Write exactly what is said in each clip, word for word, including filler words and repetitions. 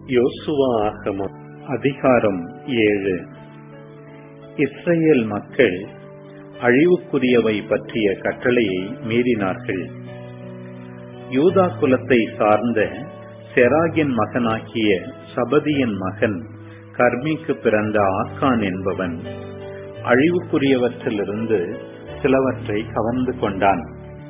யோசுவா ஆகமம் அதிகாரம் ஏழு. இஸ்ரவேல் மக்கள் அழிவுக்குரியவை பற்றிய கட்டளையை மீறினார்கள். யூதா குலத்தை சார்ந்த செராகின் மகனாகிய சபதியின் மகன் கர்மிக்கு பிறந்த ஆக்கான் என்பவன் அழிவுக்குரியவற்றிலிருந்து சிலவற்றை கவர்ந்து கொண்டான்.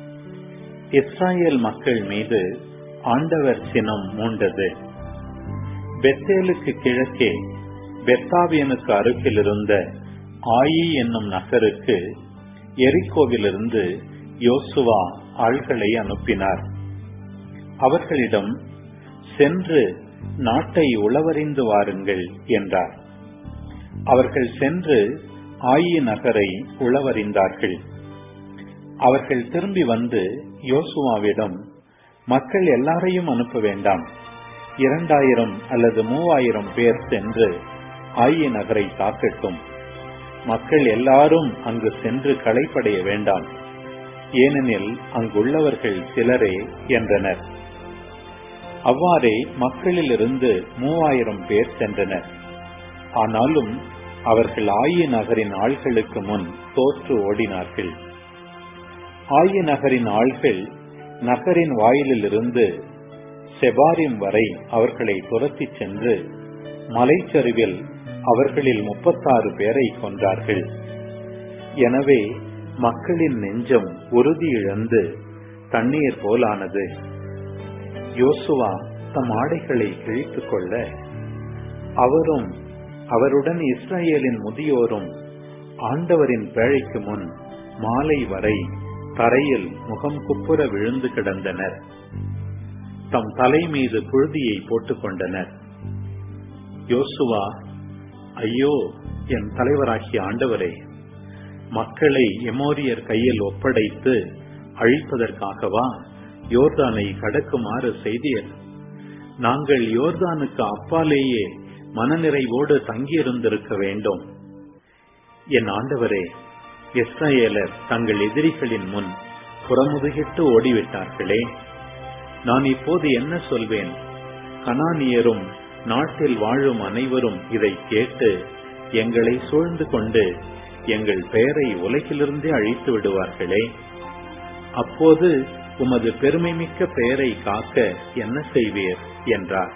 இஸ்ரவேல் மக்கள் மீது ஆண்டவர் சினம் மூண்டது. பெத்தேலுக்கு கிழக்கே பெத்தாவியனுக்கு அருகில் இருந்த ஆயி என்னும் நகருக்கு எரிகோவிலிருந்து யோசுவா ஆள்களை அனுப்பினார். அவர்களிடம் சென்று நாட்டை உளவறிந்து வாருங்கள் என்றார். அவர்கள் சென்று ஆயி நகரை உளவறிந்தார்கள். அவர்கள் திரும்பி வந்து யோசுவாவிடம், மக்கள் எல்லாரையும் அனுப்ப வேண்டாம், இரண்டாயிரம் அல்லது மூவாயிரம் பேர் சென்று ஆயி நகரை தாக்கட்டும். மக்கள் எல்லாரும் அங்கு சென்று களைப்படைய வேண்டாம், ஏனெனில் அங்குள்ளவர்கள் சிலரே என்றனர். அவ்வாறே மக்களிலிருந்து மூவாயிரம் பேர் சென்றனர். ஆனாலும் அவர்கள் ஆயி நகரின் ஆள்களுக்கு முன் தோற்று ஓடினார்கள். ஆயி நகரின் ஆள்கள் நகரின் வாயிலிலிருந்து செபாரிம் வரை அவர்களை துரத்தி சென்று மலைச்சரிவில் அவர்களில் முப்பத்தாறு பேரை கொன்றார்கள். எனவே மக்களின் நெஞ்சம் உறுதி இழந்து தண்ணீர் போலானது. யோசுவா தம் ஆடைகளை கிழித்துக் கொள்ள அவரும் அவருடன் இஸ்ரவேலின் முதியோரும் ஆண்டவரின் பேழைக்கு முன் மாலை வரை தரையில் முகம் குப்புற விழுந்து கிடந்தனர். தம் தலை மீது புழுதியை போட்டுக் கொண்டனர். யோசுவா, ஐயோ என் தலைவராகிய ஆண்டவரே, மக்களை எமோரியர் கையில் ஒப்படைத்து அழிப்பதற்காகவா யோர்தானை கடக்குமாறு செய்தீர்? நாங்கள் யோர்தானுக்கு அப்பாலேயே மனநிறைவோடு தங்கியிருந்திருக்க வேண்டும். என் ஆண்டவரே, இஸ்ரவேலர் தங்கள் எதிரிகளின் முன் புறமுதுகிட்டு ஓடிவிட்டார்களே. நான் இப்போது என்ன சொல்வேன்? கனானியரும் நாட்டில் வாழும் அனைவரும் இதை கேட்டு எங்களை சூழ்ந்து கொண்டு எங்கள் பெயரை உலகிலிருந்தே அழித்து விடுவார்களே. அப்போது உமது பெருமைமிக்க பெயரை காக்க என்ன செய்வீர் என்றார்.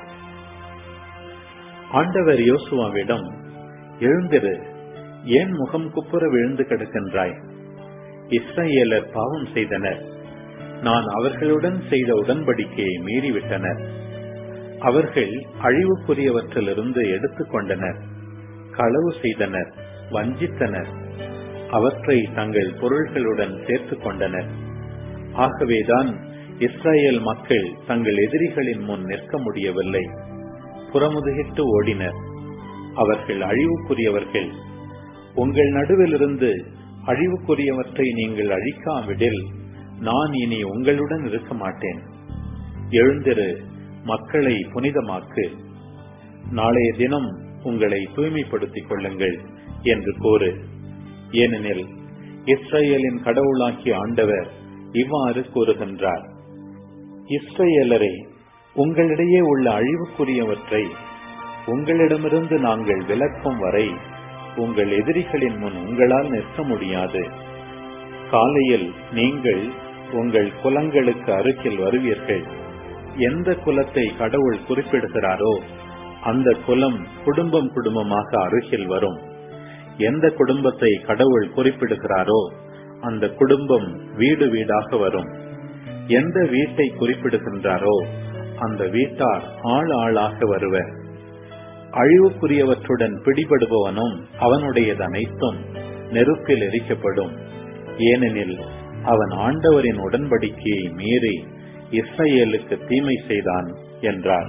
ஆண்டவர் யோசுவாவிடம், எழுந்திரு, ஏன் முகம் குப்புற விழுந்து கிடக்கின்றாய்? இஸ்ரவேலர் பாவம் செய்தனர். நான் அவர்களுடன் செய்த உடன்படிக்கையை மீறிவிட்டனர். அவர்கள் அழிவுக்குரியவற்றிலிருந்து எடுத்துக் கொண்டனர், களவு செய்தனர், வஞ்சித்தனர், அவற்றை தங்கள் பொருள்களுடன் சேர்த்துக் கொண்டனர். ஆகவேதான் இஸ்ரவேல் மக்கள் தங்கள் எதிரிகளின் முன் நிற்க முடியவில்லை, புறமுதுகிட்டு ஓடினர். அவர்கள் அழிவுக்குரியவர்கள். உங்கள் நடுவிலிருந்து அழிவுக்குரியவற்றை நீங்கள் அழிக்காவிடில் நான் இனி உங்களுடன் இருக்க மாட்டேன். எழுந்திரு, மக்களை புனிதமாக்கு, நாளைய தினம் உங்களை தூய்மைப்படுத்திக் கொள்ளுங்கள் என்று கூறு. ஏனெனில் இஸ்ரவேலின் கடவுளாகிய ஆண்டவர் இவ்வாறு கூறுகின்றார், இஸ்ரவேலரே, உங்களிடையே உள்ள அழிவுக்குரியவற்றை உங்களிடமிருந்து நாங்கள் விலக்கும் வரை உங்கள் எதிரிகளின் முன் உங்களால் நிற்க முடியாது. காலையில் நீங்கள் உங்கள் குலங்களுக்கு அருகில் வருவீர்கள். எந்த குலத்தை கடவுள் குறிப்பிடுகிறாரோ அந்த குலம் குடும்பம் குடும்பமாக அருகில் வரும். எந்த குடும்பத்தை கடவுள் குறிப்பிடுகிறாரோ அந்த குடும்பம் வீடு வீடாக வரும். எந்த வீட்டை குறிப்பிடுகின்றாரோ அந்த வீட்டார் ஆள் ஆளாக வருவர். அழிவுக்குரியவற்றுடன் பிடிபடுபவனும் அவனுடையது அனைத்தும் நெருப்பில் எரிக்கப்படும். ஏனெனில் அவன் ஆண்டவரின் உடன்படிக்கையை மீறி இஸ்ரவேலுக்கு தீமை செய்தான் என்றார்.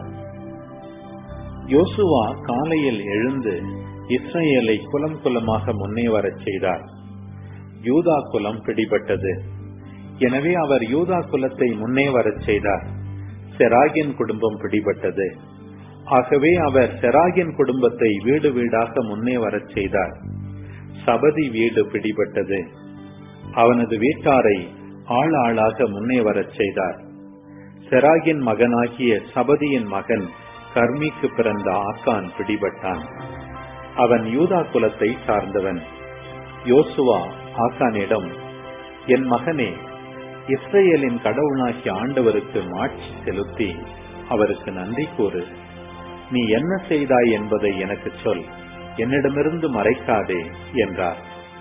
யோசுவா காலையில் எழுந்து இஸ்ரவேலை குலம் குலமாக முன்னே வரச் செய்தார். யூதா குலம் பிடிபட்டது. எனவே அவர் யூதா குலத்தை முன்னே வரச் செய்தார். செராகின் குடும்பம் பிடிபட்டது. ஆகவே அவர் செராகின் குடும்பத்தை வீடு வீடாக முன்னே வரச் செய்தார். சபதி வீடு பிடிபட்டது. அவனது வீட்டாரை ஆள் ஆளாக முன்னே வரச் செய்தார். செராகின் மகனாகிய சபதியின் மகன் கர்மிக்கு பிறந்த ஆக்கான் பிடிபட்டான். அவன் யூதா குலத்தை சார்ந்தவன். யோசுவா ஆக்கானிடம், என் மகனே, இஸ்ரேலின் கடவுளாகிய ஆண்டவருக்கு மாட்சி செலுத்தி அவருக்கு நன்றி கூறு. நீ என்ன செய்தாய் என்பதை எனக்கு சொல், என்னிடமிருந்து மறைக்காதே என்றார்.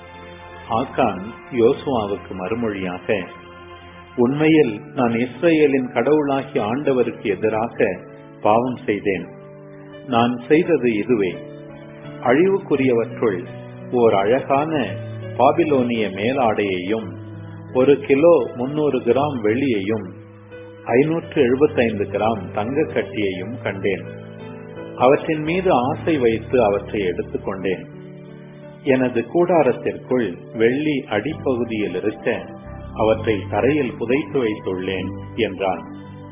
ஆக்கான் யோசுவாவுக்கு மறுமொழியாக, உண்மையில் நான் இஸ்ரேலின் கடவுளாகிய ஆண்டவருக்கு எதிராக பாவம் செய்தேன். நான் செய்தது இதுவே: அழிவுக்குரியவற்றுள் ஓர் அழகான பாபிலோனிய மேலாடையையும் ஒரு கிலோ முன்னூறு கிராம் வெள்ளியையும் ஐநூற்று எழுபத்தைந்து கிராம் தங்க கட்டியையும் கண்டேன். அவற்றின் மீது ஆசை வைத்து அவற்றை எடுத்துக் கொண்டேன். எனது கூடாரத்திற்குள் வெள்ளி அடிப்பகுதியில் இருக்க அவற்றை தரையில் புதைத்து வைத்துள்ளேன் என்றான்.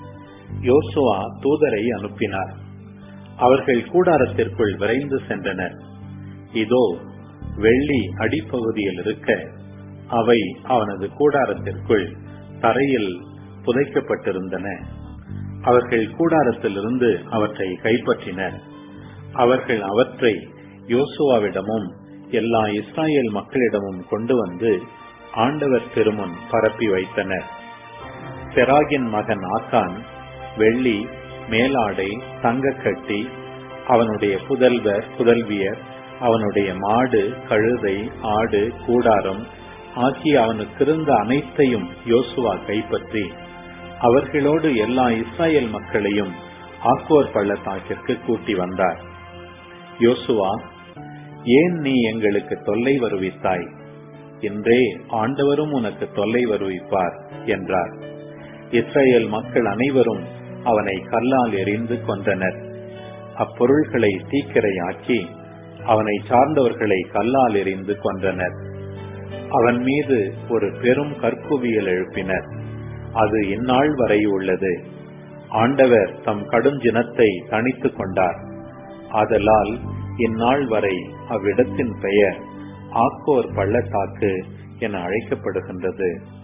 யோசுவா தூதரை அனுப்பினார். அவர்கள் கூடாரத்திற்குள் விரைந்து சென்றனர். இதோ, வெள்ளி அடிப்பகுதியில் இருக்க அவை அவனது கூடாரத்திற்குள் தரையில் புதைக்கப்பட்டிருந்தன. அவர்கள் கூடாரத்திலிருந்து அவற்றை கைப்பற்றினர். அவர்கள் அவற்றை யோசுவாவிடமும் எல்லா இஸ்ராயேல் மக்களிடமும் கொண்டு வந்து ஆண்டவர் திருமுன் பரப்பி வைத்தனர். செராகின் மகன் ஆக்கான் வெள்ளி, மேலாடை, தங்கக்கட்டி, அவனுடைய புதல்வர் புதல்வியர், அவனுடைய மாடு, கழுதை, ஆடு, கூடாரம் ஆகிய அவனுக்கு இருந்த அனைத்தையும் யோசுவா கைப்பற்றி அவர்களோடு எல்லா இஸ்ராயேல் மக்களையும் ஆக்கோர் பள்ளத்தாக்கிற்கு கூட்டி வந்தார். யோசுவா, ஏன் நீ எங்களுக்கு தொல்லை வருவித்தாய்? இன்றே ஆண்டவரும் உனக்கு தொல்லை வருவிப்பார் என்றார். இஸ்ரேல் மக்கள் அனைவரும் அவனை கல்லால் எறிந்து கொன்றனர். அப்பொருள்களை தீக்கிரையாக்கி அவனை சார்ந்தவர்களை கல்லால் எறிந்து கொன்றனர். அவன் மீது ஒரு பெரும் கற்குவியல் எழுப்பினர். அது இந்நாள் வரை உள்ளது. ஆண்டவர் தம் கடுஞ்சினத்தை தணித்துக் கொண்டார். ஆதலால் இந்நாள் வரை அவ்விடத்தின் பெயர் ஆக்கோர் பள்ளத்தாக்கு என அழைக்கப்படுகின்றது.